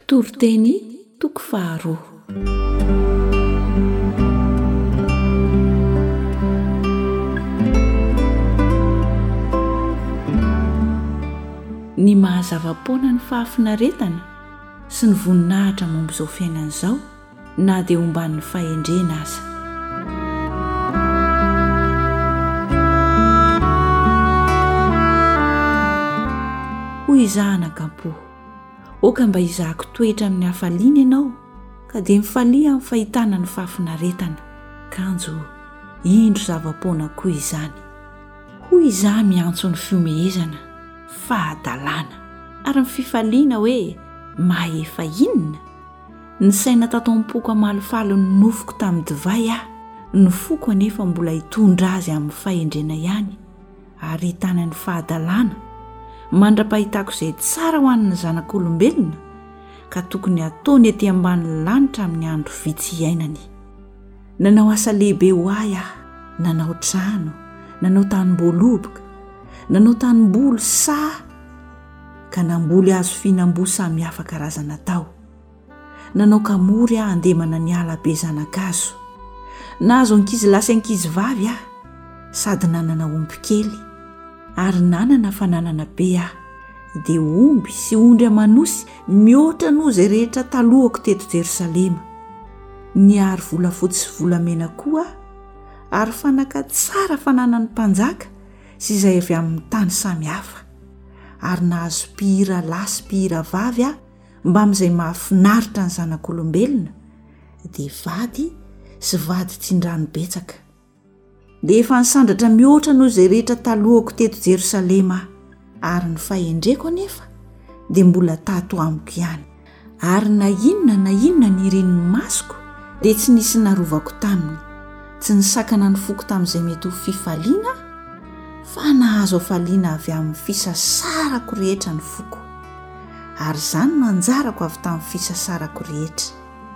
Toriteny toko faharoa. Ny mahazava-poana ny fahafinaretana sy ny voninahitra momba izao fiainana izao na dia omban'ny fahendrena aza. Hoy izahana kampo, oka mba hizahako toetra amin'ny hafaliana ianao ka dia mifalia amin'ny fahitana ny fahafinaretana. Kanjo indro zava-poana koa izany. Hoy izaho miantso ny fiomehezana, fahadalana ary ny fifaliana hoe mahefa inona. Ny saina tato am-poko amalifalo ny nofoko tamin'ny divay aho, ny foko anefa mbola hitondra azy amin'ny fahendrena ihany ary hitana ny fahadalana mandra-pahitako izay tsara ho an'ny zanak'olombelona ka tokony ataony ety ambanin'ny lanitra amin'ny andro vitsy iainany. Nanao asa lehibe ho ahy aho, nanao trano, nanao tanim-boaloboka, nanao tanim-bolo saha ka namboly azo fihinam-boa samihafa karazana tao. Nanao kamory aho handemana ny ala be zanakazo, nahazo ankizy lahy sy ankizy vavy aho, sady nanana omby kely ary nanana fananana be aho, dia omby sy ondry amanosy mihoatra noho izay rehetra talohako teto Jerosalema. Niary volafotsy sy volamena koa ary fanaka tsara fananan'ny mpanjaka sy izay avy amin'ny tany samihafa, ary nahazo mpihira lahy sy mpihira vavy aho mba amin'izay mahafinaritra ny zanak'olombelona, dia vady sy vady tsindrano betsaka. Dia efa nisandratra mihoatra noho izay rehetra talohako teto Jerosalema ary ny fahendreko anefa dia mbola tato amiko ihany. Ary na inona ny ireniny masoko dia tsy nisy narovako taminy, tsy nisakana ny foko tamin'izay mety ho fifaliana, fa nahazo hafaliana avy amin'ny fisasarako rehetra ny foko, ary izany no anjarako avy tamin'ny fisasarako rehetra.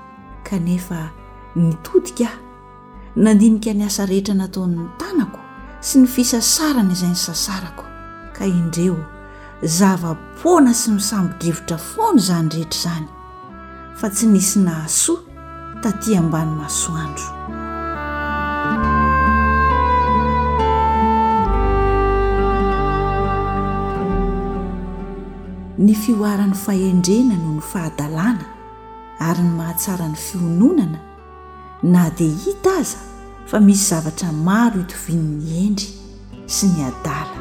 Kanefa nitodika aho, nandinika ny asa rehetra nataon'ny tanako sy ny fisasarana izay nisasarako, ka indreo zava-poana sy misambodrivotra foana izany rehetra izany, fa tsy nisy nahasoa taty ambany masoandro. Ny fioaran'ny fahendrena noho ny fahadalana ary ny mahatsara ny fiononana, na dia hita aza fa misy zavatra maro hitovian'ny endry sy ny adala.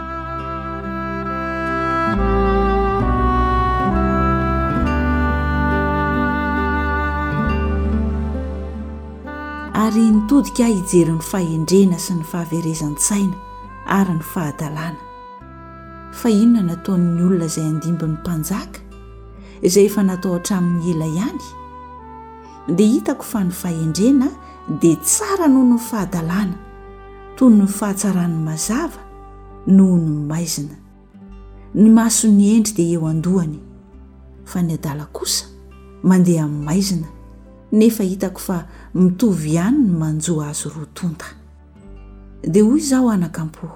Ary nitodika aho hijery ny fahendrena sy ny fahaverezan-tsaina ary ny fahadalana. Fa inona nataon'ny olona izay andimbon'ny mpanjaka izay efa natao hatramin'ny ela ihany? Dia hitako fa ny fahendrena dia tsara noho ny fahadalana, toy ny fahatsaran'ny mazava noho ny maizina. Ny mason'ny endry dia eo andohany, fa ny adala kosa mandeha amin'ny maizina, nefa hitako fa mitovy ihany ny manjoa azy rotonta. Dia hoy izao anakampo,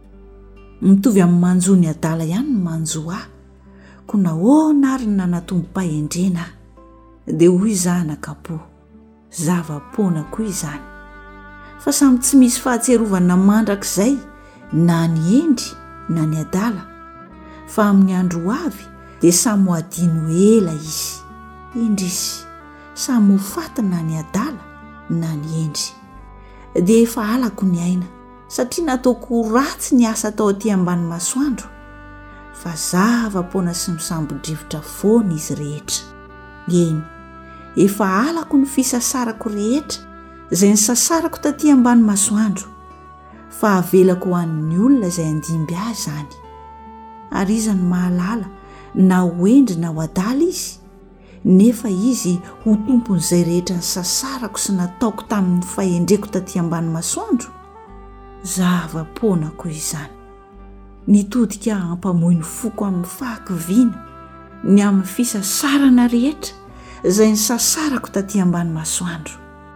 mitovy amin'ny manjoa ny adala ihany ny manjoa ahy, ko nahoana ary nanatombo-pahendrena aho. Dia hoy izaho anakampo, zava-poana koa izany, fa samy tsy misy fahatserovana mandrakizay na ny endry na ny adala, fa amin'ny andro avy dia samy ho adino ela izy. Indrisy samy ho faty na ny adala na ny endry. Dia efa alako ny aina, satria nataoko ratsy ny asa tao aty ambany masoandro, fa zava-poana sy misambodrivotra foana izy rehetra. Eny, efa alako ny fisasarako rehetra izay nisasarako taty ambany masoandro, fa avelako ho an'ny olona izay andimby ahy izany. Ary iza ny mahalala na ho endry na ho adala izy, nefa izy ho tompon'izay rehetra nisasarako sy nataoko tamin'ny fahendreko taty ambany masoandro. Zava-poana koa izany. Nitodika hampamohy ny foko amin'ny fahakiviana ny amin'ny fisasarana rehetra izay nisasarako taty ambany masoandro.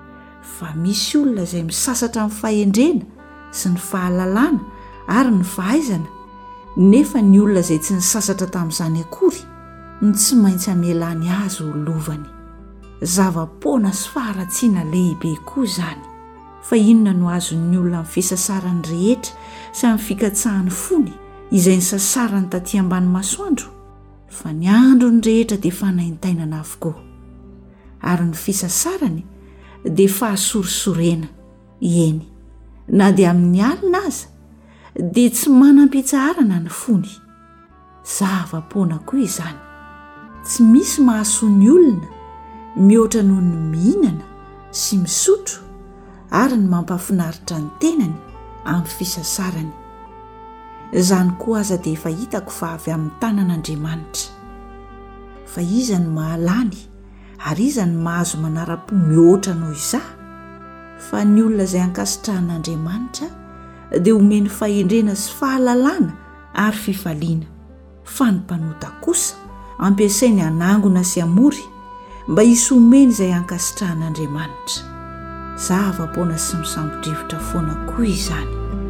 Fa misy olona izay misasatra amin'ny fahendrena sy ny fahalalana ary ny fahaizana, nefa ny olona izay tsy nisasatra tamin'izany akory ny tsy maintsy amelany azy ho lovany. Zava-poana sy faharatsiana lehibe koa izany. Fa inona no azon'ny olona amin'ny fisasarany rehetra sy amin'ny fikatsahany fony izay ny sasarany taty ambany masoandro? Fa ny androny rehetra dia fanaintainana avokoa. Ary ny fisasarany dia fahasorisorena. Eny, na dia amin'ny alina aza dia tsy manam-pitsaharana ny fony. Zava-poana koa izany. Tsy misy mahasoa ny olona mihoatra noho ny mihinana sy misotro ary ny mampafinaritra ny tenany amin'ny fisasarany. Izany koa aza dia efa hitako fa avy amin'ny tanan'Andriamanitra. Fa iza ny mahalany ary iza ny mahazo manara-po mihoatra noho izay? Fa ny olona izay ankasitrahan'Andriamanitra dia omeny fahendrena sy fahalalana ary fifaliana. Fa ny mpanota kosa ampiasainy hanangona sy hamory mba hisy omeny izay ankasitrahan'Andriamanitra. Zava-poana sy misambodrivotra foana koa izany.